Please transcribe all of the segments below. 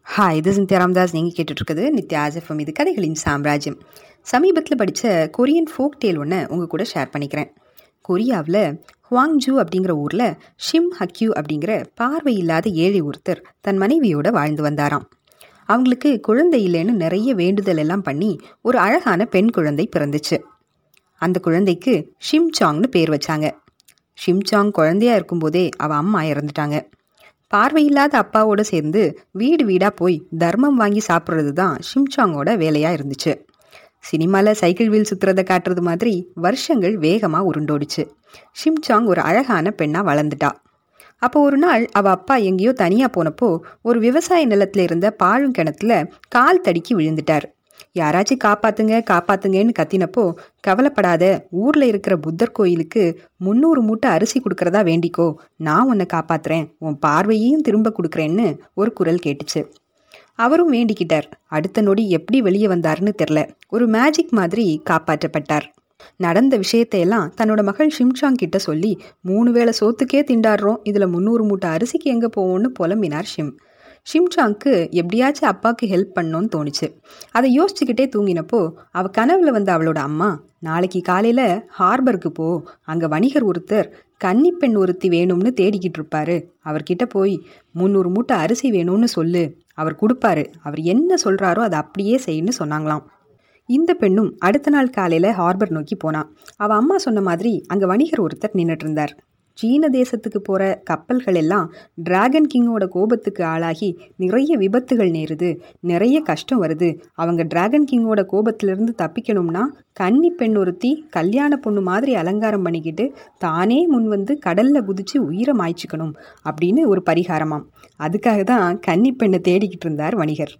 Hi, இது சிந்தியா ராமதாஸ். நீங்கள் கேட்டுட்ருக்குது Nithya FM. இது கதைகளின் சாம்ராஜ்யம். சமீபத்தில் படித்த கொரியன் ஃபோக் டேல் ஒன்று உங்கள் கூட ஷேர் பண்ணிக்கிறேன். கொரியாவில் ஹுவாங்ஜூ அப்படிங்கிற ஊரில் ஷிம் ஹக்யூ அப்படிங்கிற பார்வை இல்லாத ஏழை ஒருத்தர் தன் மனைவியோடு வாழ்ந்து வந்தாராம். அவங்களுக்கு குழந்தை இல்லைன்னு நிறைய வேண்டுதல் எல்லாம் பண்ணி ஒரு அழகான பெண் குழந்தை பிறந்துச்சு. அந்த குழந்தைக்கு ஷிம்சாங்னு பேர் வச்சாங்க. ஷிம்சாங் குழந்தையா இருக்கும்போதே அவள் அம்மா இறந்துட்டாங்க. பார்வையில்லாத அப்பாவோடு சேர்ந்து வீடு வீடாக போய் தர்மம் வாங்கி சாப்பிட்றது தான் ஷிம்சாங்கோட வேலையாக இருந்துச்சு. சினிமாவில் சைக்கிள் வீல் சுற்றுறதை காட்டுறது மாதிரி வருஷங்கள் வேகமாக உருண்டோடிச்சு. ஷிம்சாங் ஒரு அழகான பெண்ணாக வளர்ந்துட்டா. அப்போ ஒரு நாள் அவள் அப்பா எங்கேயோ தனியாக போனப்போ ஒரு விவசாய நிலத்தில் இருந்த பாழுங்கிணத்துல கால் தடுக்கி விழுந்துட்டார். யாராச்சும் காப்பாத்துங்க காப்பாத்துங்கன்னு கத்தினப்போ, கவலைப்படாத, ஊரில் இருக்கிற புத்தர் கோயிலுக்கு 300 மூட்டை அரிசி கொடுக்கறதா வேண்டிக்கோ, நான் உன்னை காப்பாத்துறேன், உன் பார்வையையும் திரும்ப கொடுக்குறேன்னு ஒரு குரல் கேட்டுச்சு. அவரும் வேண்டிக்கிட்டார். அடுத்த நொடி எப்படி வெளியே வந்தாருன்னு தெரில. ஒரு மேஜிக் மாதிரி காப்பாற்றப்பட்டார். நடந்த விஷயத்தையெல்லாம் தன்னோட மகள் ஷிம்சாங் கிட்ட சொல்லி 3 வேளை சோத்துக்கே திண்டாடுறோம், இதில் 300 மூட்டை அரிசிக்கு எங்கே போவோன்னு புலம்பினார் ஷிம்சாங்க்கு எப்படியாச்சும் அப்பாவுக்கு ஹெல்ப் பண்ணோன்னு தோணுச்சு. அதை யோசிச்சுக்கிட்டே தூங்கினப்போ அவள் கனவுல வந்த அவளோட அம்மா, நாளைக்கு காலையில் ஹார்பருக்கு போ, அங்கே வணிகர் ஒருத்தர் கன்னிப்பெண் ஒருத்தி வேணும்னு தேடிக்கிட்டு இருப்பாரு, அவர்கிட்ட போய் 300 மூட்டை அரிசி வேணும்னு சொல்லு, அவர் கொடுப்பாரு, அவர் என்ன சொல்கிறாரோ அதை அப்படியே செய்யணும்னு சொன்னாங்களாம். இந்த பெண்ணும் அடுத்த நாள் காலையில் ஹார்பர் நோக்கி போனான். அவள் அம்மா சொன்ன மாதிரி அங்கே வணிகர் ஒருத்தர் நின்றுட்டு இருந்தார். சீன தேசத்துக்கு போகிற கப்பல்கள் எல்லாம் டிராகன் கிங்கோட கோபத்துக்கு ஆளாகி நிறைய விபத்துகள் நேருது, நிறைய கஷ்டம் வருது. அவங்க டிராகன் கிங்கோட கோபத்திலிருந்து தப்பிக்கணும்னா கன்னி பெண் ஒருத்தி கல்யாண பொண்ணு மாதிரி அலங்காரம் பண்ணிக்கிட்டு தானே முன் வந்து கடலில் குதிச்சு உயிரை மாய்ச்சிக்கணும் அப்படின்னு ஒரு பரிகாரமாம். அதுக்காக தான் கன்னி பெண்ணை தேடிக்கிட்டு இருந்தார் வணிகர்.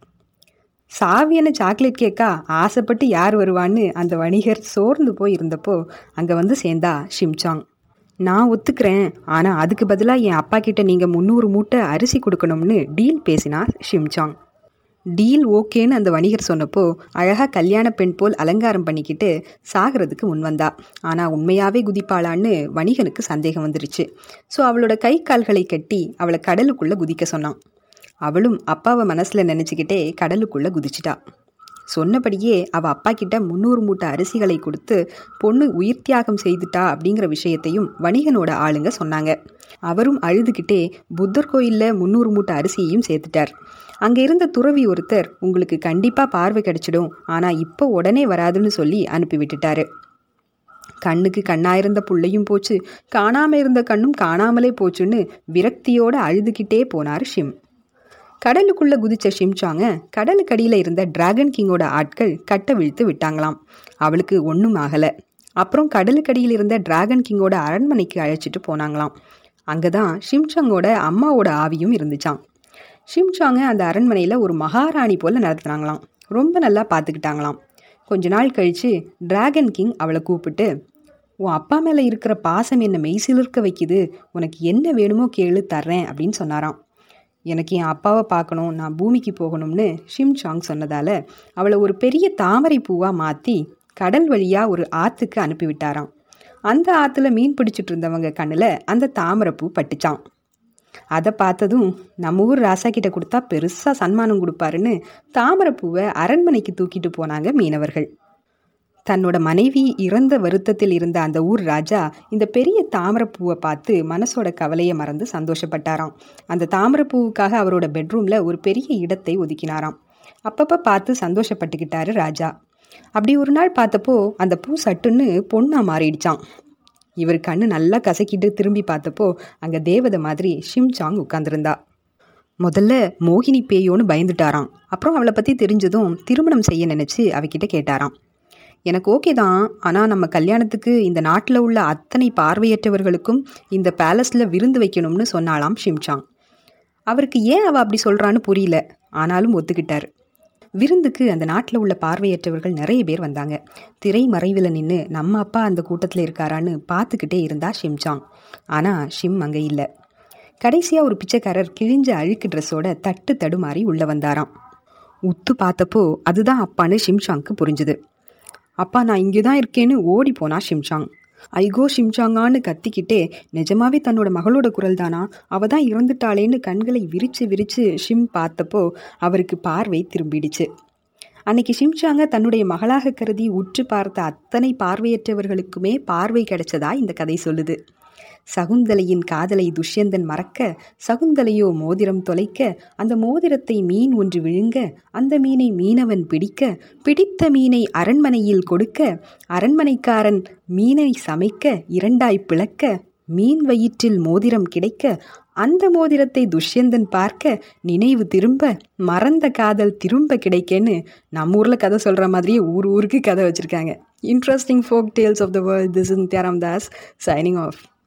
சாவியான சாக்லேட் கேக்கா ஆசைப்பட்டு யார் வருவான்னு அந்த வணிகர் சோர்ந்து போய் இருந்தப்போ அங்கே வந்து சேர்ந்தா ஷிம்சாங். நான் ஒத்துக்கிறேன், ஆனால் அதுக்கு பதிலாக என் அப்பா கிட்ட நீங்கள் 300 மூட்டை அரிசி கொடுக்கணும்னு டீல் பேசினா ஷிம்சாங். டீல் ஓகேன்னு அந்த வணிகர் சொன்னப்போ அழகாக கல்யாண பெண் போல் அலங்காரம் பண்ணிக்கிட்டு சாகிறதுக்கு முன் வந்தா. ஆனால் உண்மையாகவே குதிப்பாளான்னு வணிகனுக்கு சந்தேகம் வந்துருச்சு. ஸோ அவளோட கை கால்களை கட்டி அவளை கடலுக்குள்ளே குதிக்க சொன்னான். அவளும் அப்பாவை மனசில் நினச்சிக்கிட்டே கடலுக்குள்ளே குதிச்சிட்டா. சொன்னபடியே அவள் அப்பா கிட்ட 300 மூட்டை அரிசிகளை கொடுத்து பொண்ணு உயிர் தியாகம் செய்துட்டா அப்படிங்கிற விஷயத்தையும் வணிகனோட ஆளுங்க சொன்னாங்க. அவரும் அழுதுகிட்டே புத்தர் கோயிலில் 300 மூட்டை அரிசியையும் சேர்த்துட்டார். அங்கே இருந்த துறவி ஒருத்தர், உங்களுக்கு கண்டிப்பாக பார்வை கிடைச்சிடும், ஆனால் இப்போ உடனே வராதுன்னு சொல்லி அனுப்பி விட்டுட்டாரு. கண்ணுக்கு கண்ணாயிருந்த புள்ளையும் போச்சு, காணாமல் இருந்த கண்ணும் காணாமலே போச்சுன்னு விரக்தியோடு அழுதுகிட்டே போனார் ஷிம். கடலுக்குள்ளே குதிச்ச ஷிம்சாங்க கடலுக்கடியில் இருந்த டிராகன் கிங்கோட ஆட்கள் கட்ட விழுத்து விட்டாங்களாம். அவளுக்கு ஒன்றும் ஆகலை. அப்புறம் கடலுக்கடியில் இருந்த டிராகன் கிங்கோட அரண்மனைக்கு அழைச்சிட்டு போனாங்களாம். அங்கே தான் ஷிம்சாங்கோட அம்மாவோட ஆவியும் இருந்துச்சான். ஷிம்சாங்க அந்த அரண்மனையில் ஒரு மகாராணி போல் நடத்துனாங்களாம். ரொம்ப நல்லா பார்த்துக்கிட்டாங்களாம். கொஞ்ச நாள் கழித்து டிராகன் கிங் அவளை கூப்பிட்டு, உன் அப்பா மேலே இருக்கிற பாசம் என்னை மெய்சிலிருக்க வைக்குது, உனக்கு என்ன வேணுமோ கேளு, தர்றேன் அப்படின்னு சொன்னாராம். எனக்கு என் அப்பாவை பார்க்கணும், நான் பூமிக்கு போகணும்னு ஷிம்சாங் சொன்னதால் அவளை ஒரு பெரிய தாமரை பூவாக மாற்றி கடல் வழியாக ஒரு ஆற்றுக்கு அனுப்பிவிட்டாராம். அந்த ஆற்றுல மீன் பிடிச்சிட்டு இருந்தவங்க கண்ணில் அந்த தாமரைப்பூ பட்டுச்சான். அதை பார்த்ததும் நம்ம ஊர் ராசா கிட்ட கொடுத்தா பெருசாக சன்மானம் கொடுப்பாருன்னு தாமரைப்பூவை அரண்மனைக்கு தூக்கிட்டு போனாங்க மீனவர்கள். தன்னோட மனைவி இறந்த வருத்தத்தில் இருந்த அந்த ஊர் ராஜா இந்த பெரிய தாமரைப்பூவை பார்த்து மனசோட கவலையை மறந்து சந்தோஷப்பட்டாராம். அந்த தாமரைப்பூவுக்காக அவரோட பெட்ரூமில் ஒரு பெரிய இடத்தை ஒதுக்கினாராம். அப்பப்போ பார்த்து சந்தோஷப்பட்டுக்கிட்டாரு ராஜா. அப்படி ஒரு நாள் பார்த்தப்போ அந்த பூ சட்டுன்னு பொண்ணாக மாறிடுச்சான். இவர் கண்ணு நல்லா கசக்கிட்டு திரும்பி பார்த்தப்போ அங்கே தேவதை மாதிரி ஷிம்சாங் உட்கார்ந்துருந்தா. முதல்ல மோகினி பேயோன்னு பயந்துட்டாராம். அப்புறம் அவளை பற்றி தெரிஞ்சதும் திருமணம் செய்ய நினச்சி அவகிட்ட கேட்டாராம். எனக்கு ஓகே தான், ஆனால் நம்ம கல்யாணத்துக்கு இந்த நாட்டில் உள்ள அத்தனை பார்வையற்றவர்களுக்கும் இந்த பேலஸில் விருந்து வைக்கணும்னு சொன்னாலாம் ஷிம்சாங். அவருக்கு ஏன் அவள் அப்படி சொல்கிறான்னு புரியல, ஆனாலும் ஒத்துக்கிட்டார். விருந்துக்கு அந்த நாட்டில் உள்ள பார்வையற்றவர்கள் நிறைய பேர் வந்தாங்க. திரை மறைவில் நின்று நம்ம அப்பா அந்த கூட்டத்தில் இருக்காரான்னு பார்த்துக்கிட்டே இருந்தா ஷிம்சாங். ஆனால் ஷிம் அங்கே இல்லை. கடைசியாக ஒரு பிச்சைக்காரர் கிழிஞ்ச அழுக்கு ட்ரெஸ்ஸோட தட்டு தடுமாறி உள்ளே வந்தாராம். உத்து பார்த்தப்போ அதுதான் அப்பான்னு ஷிம்சாங்க்கு புரிஞ்சுது. அப்பா, நான் இங்கே தான் இருக்கேன்னு ஓடி போனா ஷிம்சாங். ஐகோ ஷிம்சாங்கான்னு கத்திக்கிட்டே நிஜமாவே தன்னோட மகளோட குரல் தானா, அவ தான் இறந்துட்டாளேன்னு கண்களை விரிச்சு விரிச்சு ஷிம் பார்த்தப்போ அவருக்கு பார்வை திரும்பிடுச்சு. அன்னைக்கு ஷிம்சாங்க தன்னுடைய மகளாக கருதி உற்று பார்த்த அத்தனை பார்வையற்றவர்களுக்குமே பார்வை கிடைச்சதா இந்த கதை சொல்லுது. சகுந்தலையின் காதலை துஷ்யந்தன் மறக்க, சகுந்தலையோ மோதிரம் தொலைக்க, அந்த மோதிரத்தை மீன் ஒன்று விழுங்க, அந்த மீனை மீனவன் பிடிக்க, பிடித்த மீனை அரண்மனையில் கொடுக்க, அரண்மனைக்காரன் மீனை சமைக்க, இரண்டாய் பிளக்க, மீன் வயிற்றில் மோதிரம் கிடைக்க, அந்த மோதிரத்தை துஷ்யந்தன் பார்க்க, நினைவு திரும்ப, மறந்த காதல் திரும்ப கிடைக்கன்னு நம்ம ஊரில் கதை சொல்கிற மாதிரியே ஊருக்கு கதை வச்சுருக்காங்க. Interesting folk tales of the world. This is Nithya Ramdas signing off.